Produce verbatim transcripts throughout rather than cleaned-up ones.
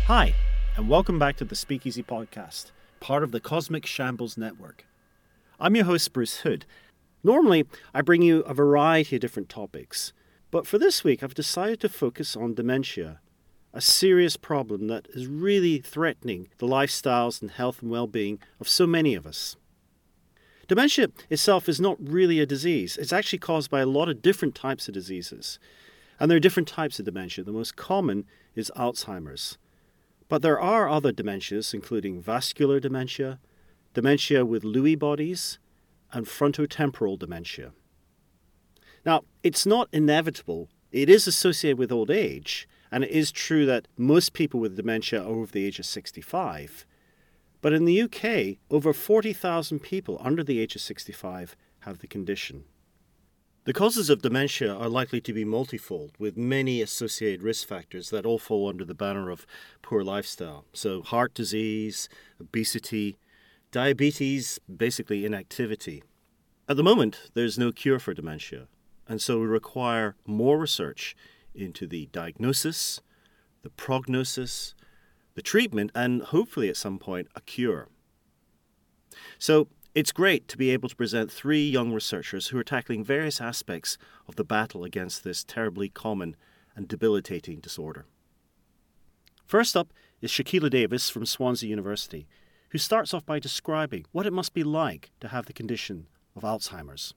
Hi, and welcome back to the Speakeasy Podcast, part of the Cosmic Shambles Network. I'm your host, Bruce Hood. Normally, I bring you a variety of different topics, but for this week, I've decided to focus on dementia, a serious problem that is really threatening the lifestyles and health and well-being of so many of us. Dementia itself is not really a disease. It's actually caused by a lot of different types of diseases. And there are different types of dementia. The most common is Alzheimer's. But there are other dementias, including vascular dementia, dementia with Lewy bodies, and frontotemporal dementia. Now, it's not inevitable. It is associated with old age, and it is true that most people with dementia are over the age of sixty-five. But in the U K, over forty thousand people under the age of sixty-five have the condition. The causes of dementia are likely to be multifold, with many associated risk factors that all fall under the banner of poor lifestyle. So heart disease, obesity, diabetes, basically inactivity. At the moment, there's no cure for dementia, and so we require more research into the diagnosis, the prognosis, the treatment, and hopefully at some point a cure. So it's great to be able to present three young researchers who are tackling various aspects of the battle against this terribly common and debilitating disorder. First up is Shakeela Davis from Swansea University, who starts off by describing what it must be like to have the condition of Alzheimer's.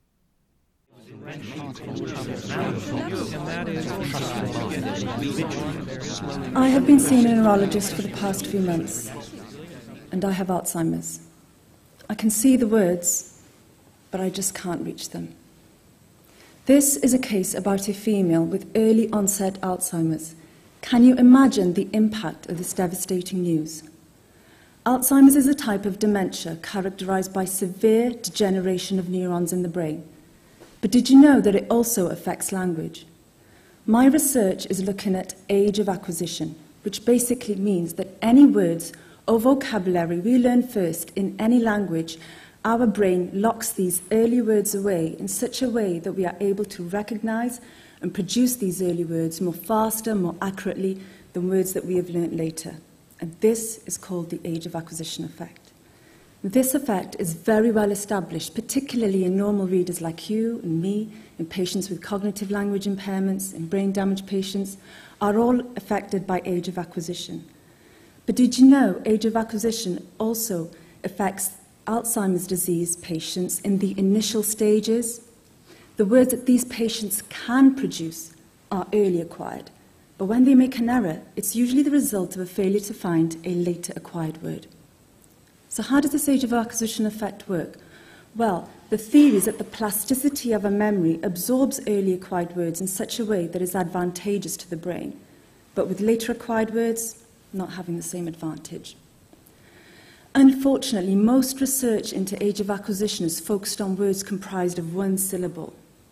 I have been seeing a neurologist for the past few months, and I have Alzheimer's. I can see the words, but I just can't reach them. This is a case about a female with early onset Alzheimer's. Can you imagine the impact of this devastating news? Alzheimer's is a type of dementia characterized by severe degeneration of neurons in the brain. But did you know that it also affects language? My research is looking at age of acquisition, which basically means that any words or vocabulary we learn first in any language, our brain locks these early words away in such a way that we are able to recognize and produce these early words more faster, more accurately than words that we have learnt later. And this is called the age of acquisition effect. This effect is very well established, particularly in normal readers like you and me, in patients with cognitive language impairments, in brain damage patients, are all affected by age of acquisition. But did you know age of acquisition also affects Alzheimer's disease patients in the initial stages? The words that these patients can produce are early acquired, but when they make an error, it's usually the result of a failure to find a later acquired word. So how does this age of acquisition effect work? Well, the theory is that the plasticity of a memory absorbs early acquired words in such a way that is advantageous to the brain, but with later acquired words, not having the same advantage. Unfortunately, most research into age of acquisition is focused on words comprised of one syllable.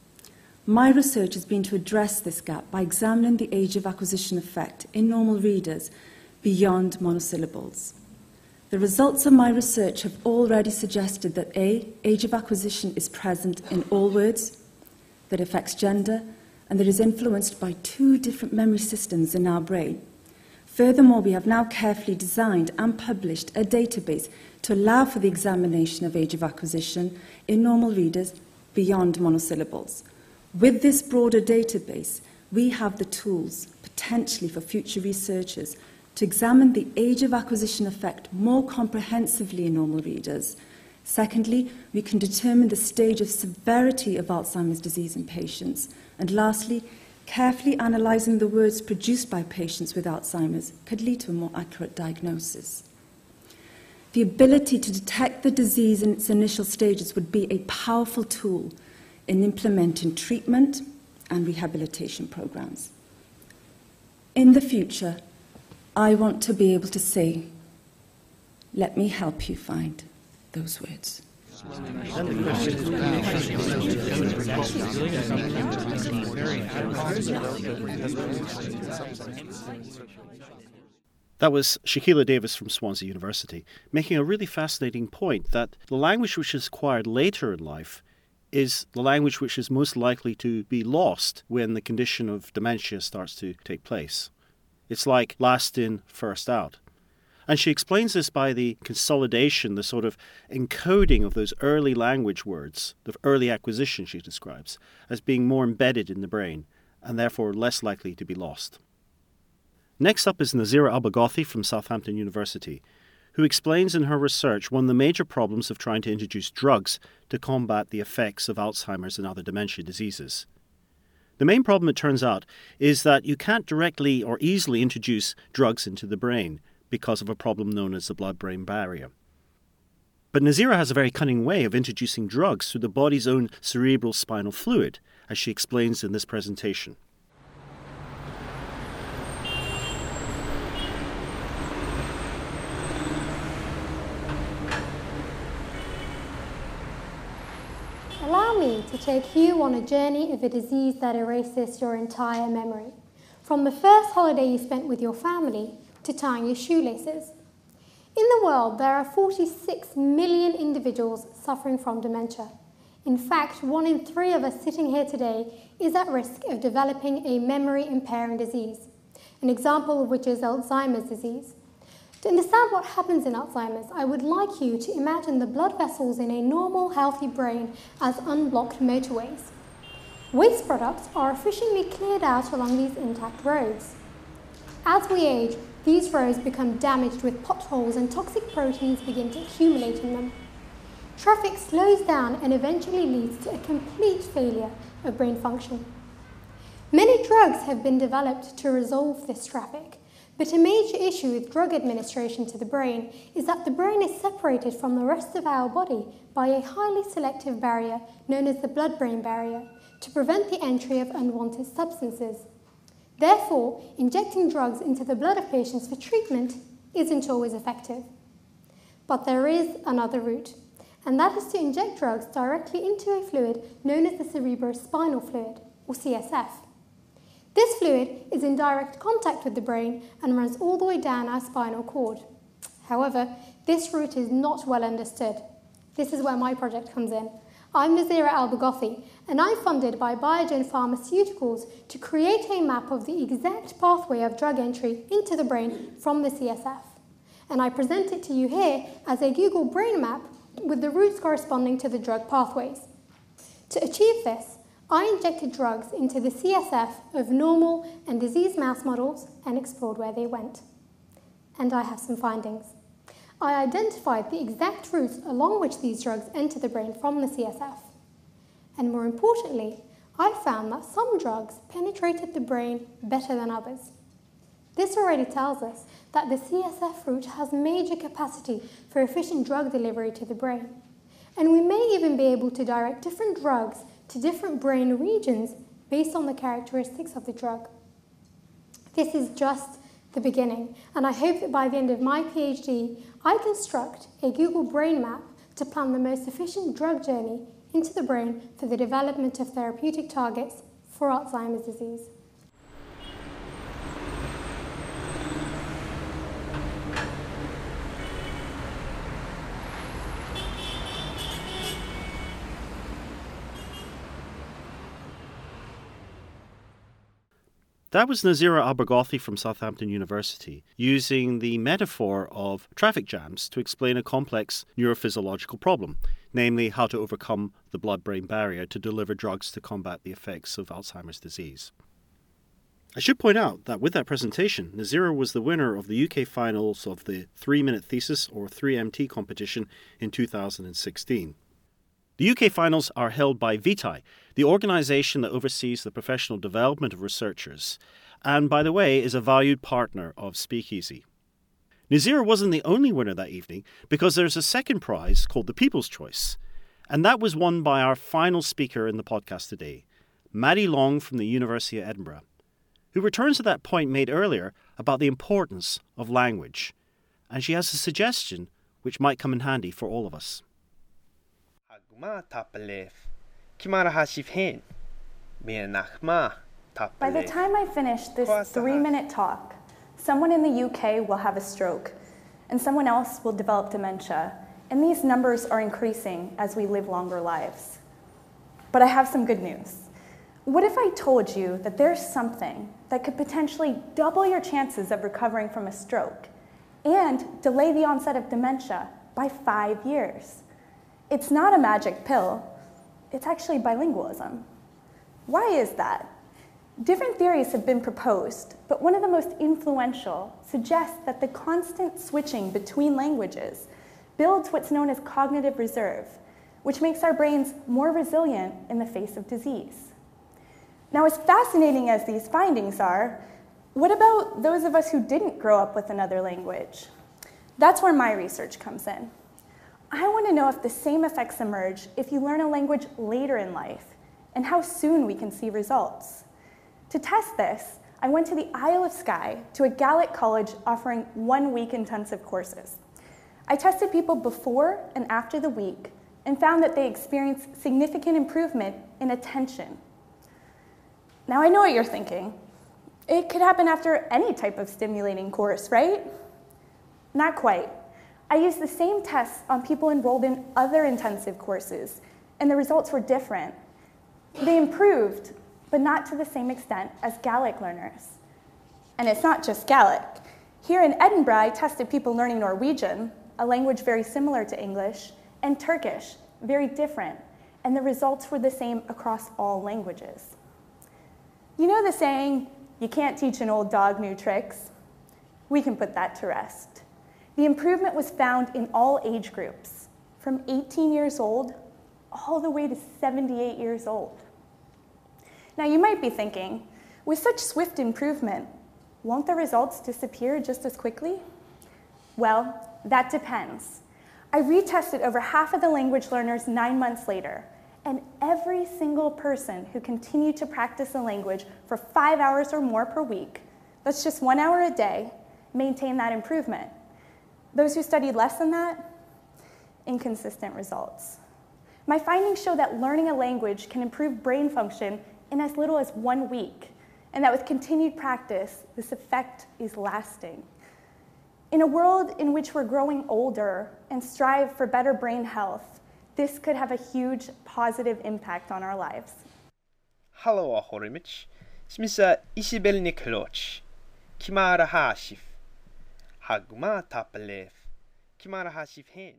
My research has been to address this gap by examining the age of acquisition effect in normal readers beyond monosyllables. The results of my research have already suggested that A, age of acquisition is present in all words, that affects gender, and that is influenced by two different memory systems in our brain. Furthermore, we have now carefully designed and published a database to allow for the examination of age of acquisition in normal readers beyond monosyllables. With this broader database, we have the tools, potentially for future researchers, to examine the age of acquisition effect more comprehensively in normal readers. Secondly, we can determine the stage of severity of Alzheimer's disease in patients. And lastly, carefully analysing the words produced by patients with Alzheimer's could lead to a more accurate diagnosis. The ability to detect the disease in its initial stages would be a powerful tool in implementing treatment and rehabilitation programs. In the future, I want to be able to say, let me help you find those words. That was Shakeela Davis from Swansea University, making a really fascinating point that the language which is acquired later in life is the language which is most likely to be lost when the condition of dementia starts to take place. It's like last in, first out. And she explains this by the consolidation, the sort of encoding of those early language words, the early acquisition she describes, as being more embedded in the brain and therefore less likely to be lost. Next up is Nazira Albargothi from Southampton University, who explains in her research one of the major problems of trying to introduce drugs to combat the effects of Alzheimer's and other dementia diseases. The main problem, it turns out, is that you can't directly or easily introduce drugs into the brain because of a problem known as the blood-brain barrier. But Nazira has a very cunning way of introducing drugs through the body's own cerebral spinal fluid, as she explains in this presentation. Allow me to take you on a journey of a disease that erases your entire memory, from the first holiday you spent with your family to tying your shoelaces. In the world, there are forty-six million individuals suffering from dementia. In fact, one in three of us sitting here today is at risk of developing a memory-impairing disease, an example of which is Alzheimer's disease. To understand what happens in Alzheimer's, I would like you to imagine the blood vessels in a normal, healthy brain as unblocked motorways. Waste products are efficiently cleared out along these intact roads. As we age, these roads become damaged with potholes and toxic proteins begin to accumulate in them. Traffic slows down and eventually leads to a complete failure of brain function. Many drugs have been developed to resolve this traffic, but a major issue with drug administration to the brain is that the brain is separated from the rest of our body by a highly selective barrier known as the blood-brain barrier to prevent the entry of unwanted substances. Therefore, injecting drugs into the blood of patients for treatment isn't always effective. But there is another route, and that is to inject drugs directly into a fluid known as the cerebrospinal fluid, or C S F. This fluid is in direct contact with the brain and runs all the way down our spinal cord. However, this route is not well understood. This is where my project comes in. I'm Nazira Albargothi, and I'm funded by Biogen Pharmaceuticals to create a map of the exact pathway of drug entry into the brain from the C S F. And I present it to you here as a Google Brain Map with the routes corresponding to the drug pathways. To achieve this, I injected drugs into the C S F of normal and diseased mouse models and explored where they went. And I have some findings. I identified the exact routes along which these drugs enter the brain from the C S F. And more importantly, I found that some drugs penetrated the brain better than others. This already tells us that the C S F route has major capacity for efficient drug delivery to the brain. And we may even be able to direct different drugs to different brain regions based on the characteristics of the drug. This is just the beginning, and I hope that by the end of my PhD, I construct a Google Brain Map to plan the most efficient drug journey into the brain for the development of therapeutic targets for Alzheimer's disease. That was Nazira Albargothi from Southampton University, using the metaphor of traffic jams to explain a complex neurophysiological problem, namely how to overcome the blood-brain barrier to deliver drugs to combat the effects of Alzheimer's disease. I should point out that with that presentation, Nazira was the winner of the U K finals of the three-minute thesis or three M T competition in two thousand sixteen. The U K finals are held by VITAI, the organisation that oversees the professional development of researchers, and, by the way, is a valued partner of Speakeasy. Nazira wasn't the only winner that evening, because there's a second prize called the People's Choice, and that was won by our final speaker in the podcast today, Maddie Long from the University of Edinburgh, who returns to that point made earlier about the importance of language, and she has a suggestion which might come in handy for all of us. By the time I finish this three-minute talk, someone in the U K will have a stroke, and someone else will develop dementia, and these numbers are increasing as we live longer lives. But I have some good news. What if I told you that there's something that could potentially double your chances of recovering from a stroke and delay the onset of dementia by five years? It's not a magic pill, it's actually bilingualism. Why is that? Different theories have been proposed, but one of the most influential suggests that the constant switching between languages builds what's known as cognitive reserve, which makes our brains more resilient in the face of disease. Now, as fascinating as these findings are, what about those of us who didn't grow up with another language? That's where my research comes in. I want to know if the same effects emerge if you learn a language later in life, and how soon we can see results. To test this, I went to the Isle of Skye to a Gaelic college offering one-week intensive courses. I tested people before and after the week and found that they experienced significant improvement in attention. Now, I know what you're thinking. It could happen after any type of stimulating course, right? Not quite. I used the same tests on people enrolled in other intensive courses, and the results were different. They improved, but not to the same extent as Gaelic learners. And it's not just Gaelic. Here in Edinburgh, I tested people learning Norwegian, a language very similar to English, and Turkish, very different, and the results were the same across all languages. You know the saying, you can't teach an old dog new tricks? We can put that to rest. The improvement was found in all age groups, from eighteen years old all the way to seventy-eight years old. Now you might be thinking, with such swift improvement, won't the results disappear just as quickly? Well, that depends. I retested over half of the language learners nine months later, and every single person who continued to practice the language for five hours or more per week, that's just one hour a day, maintained that improvement. Those who studied less than that, inconsistent results. My findings show that learning a language can improve brain function in as little as one week, and that with continued practice, this effect is lasting. In a world in which we're growing older and strive for better brain health, this could have a huge positive impact on our lives. Hallo Horimich, smisa Isabel Nikloch, Kimara Hashif, Hagma Tapalev, Kimara Hashif Hen.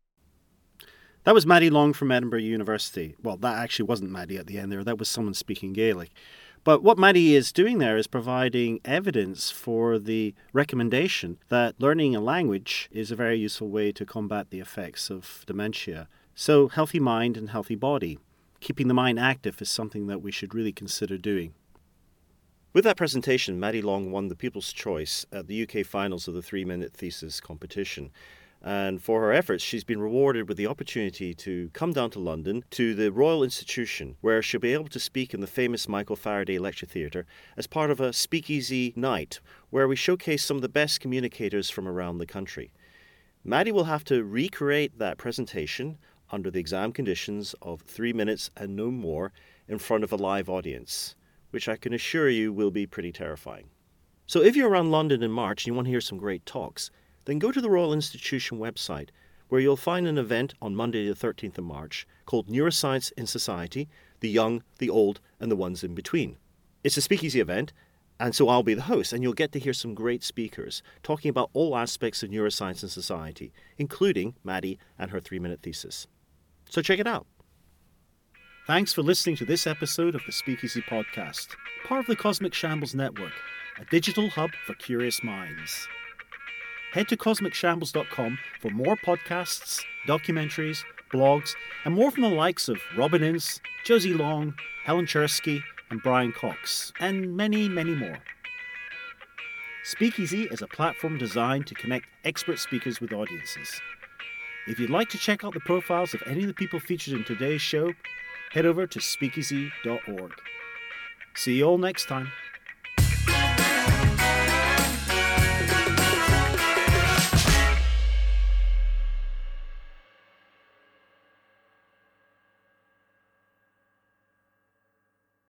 That was Maddie Long from Edinburgh University. Well, that actually wasn't Maddie at the end there. That was someone speaking Gaelic. But what Maddie is doing there is providing evidence for the recommendation that learning a language is a very useful way to combat the effects of dementia. So, healthy mind and healthy body. Keeping the mind active is something that we should really consider doing. With that presentation, Maddie Long won the People's Choice at the U K finals of the three-minute thesis competition. And for her efforts, she's been rewarded with the opportunity to come down to London to the Royal Institution, where she'll be able to speak in the famous Michael Faraday Lecture Theatre as part of a speakeasy night, where we showcase some of the best communicators from around the country. Maddie will have to recreate that presentation under the exam conditions of three minutes and no more in front of a live audience, which I can assure you will be pretty terrifying. So if you're around London in March and you want to hear some great talks, then go to the Royal Institution website, where you'll find an event on Monday the thirteenth of March called Neuroscience in Society, the Young, the Old, and the Ones in Between. It's a speakeasy event, and so I'll be the host, and you'll get to hear some great speakers talking about all aspects of neuroscience in society, including Maddie and her three-minute thesis. So check it out. Thanks for listening to this episode of the Speakeasy Podcast, part of the Cosmic Shambles Network, a digital hub for curious minds. Head to cosmic shambles dot com for more podcasts, documentaries, blogs, and more from the likes of Robin Ince, Josie Long, Helen Chersky, and Brian Cox, and many, many more. Speakeasy is a platform designed to connect expert speakers with audiences. If you'd like to check out the profiles of any of the people featured in today's show, head over to speakeasy dot org. See you all next time.